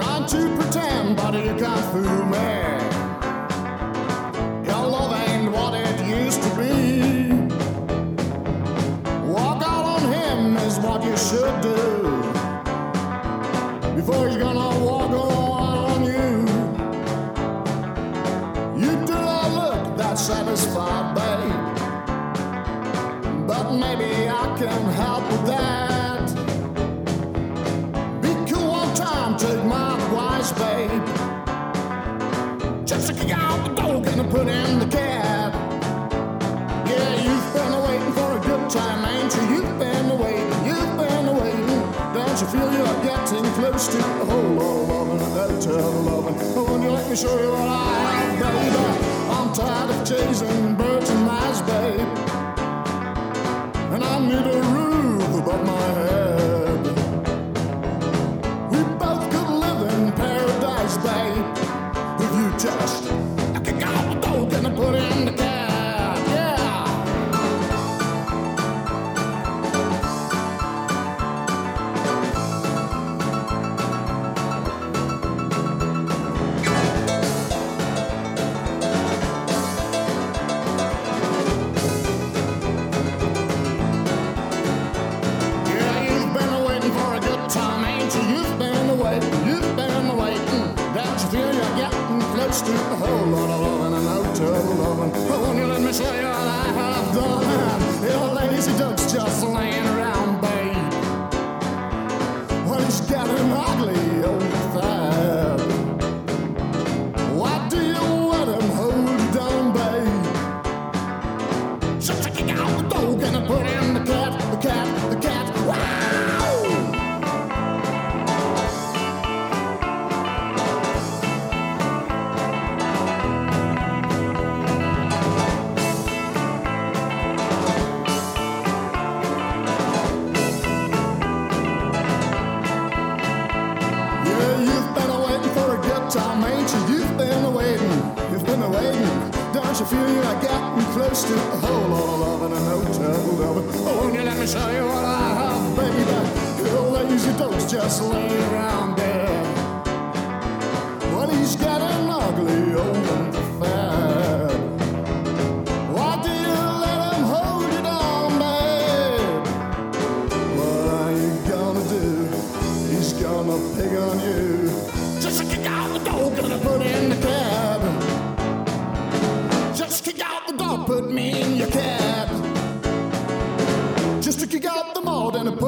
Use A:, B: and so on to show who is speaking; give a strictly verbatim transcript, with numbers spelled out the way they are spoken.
A: Trying to pretend, but you can't fool me. Your love ain't what it used to be. Walk out on him is what you should do before he's gonna walk on you. You do not look that satisfied, babe, but maybe I can help with that. Be cool one time, take my advice, babe. Just kick out the dog and put in the cat. Yeah, you've been waiting for a good time, ain't you? You've been waiting, you've been waiting. Don't you feel you're getting close to a whole lot of loving, that terrible loving? Oh, won't you let me show you what I have, baby? I'm tired of chasing birds and mice, babe, and I need a roof above my head. We both could live in paradise, babe, if you just kick out the dog and put in the cat. Yeah. Close to a whole lot of loving and no turtle loving. Oh, won't you let me show you what I have done? Your lazy duck's just laying around, babe. Well, he's getting ugly, old fab. Why do you let him hold you down, babe? So kick out the dog and put in the cat, the cat, the cat. Wow! Time, ain't you? You've been waiting, you've been waiting. Don't you feel you're getting close to a whole lot of loving and no terrible loving? Oh, won't you let me show you what I have, baby? Your lazy dog's just laying around there. Well, he's getting ugly, old and fat. Why do you let him hold you down, babe? What are you gonna do? He's gonna pick on you. Just kick out the dog and put in the cab. Just kick out the dog, put me in your cab. Just to kick out the mold and put